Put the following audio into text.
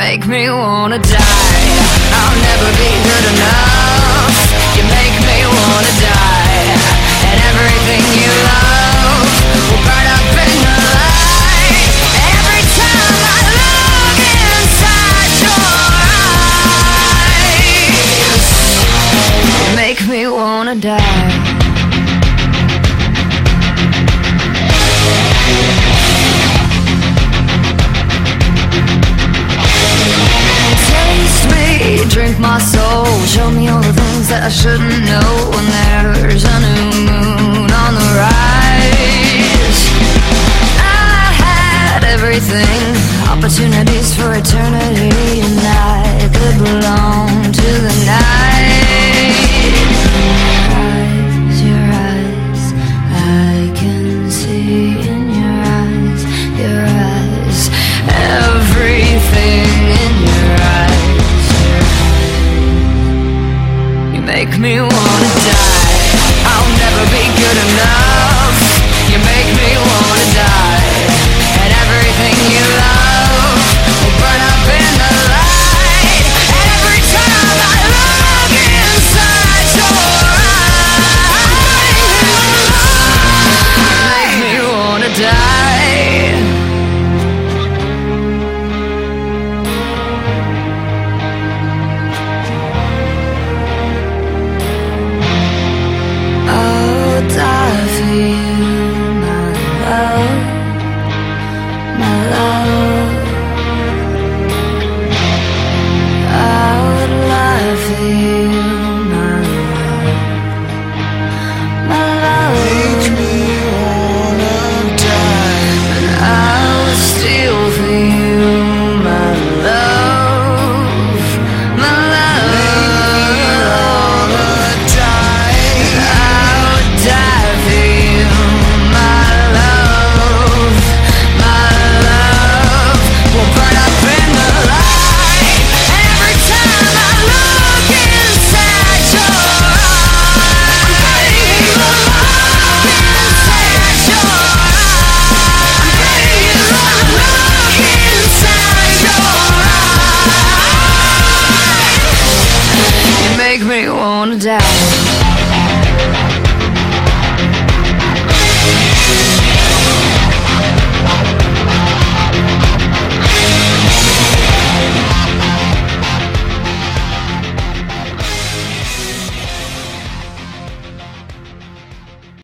make me wanna die. I'll never be good enough. You make me wanna die. And everything you love will burn up in the light. Every time I look inside your eyes, you make me wanna die. Drink my soul, show me all the things that I shouldn't know. When there's a new moon on the rise, I had everything, opportunities for eternity.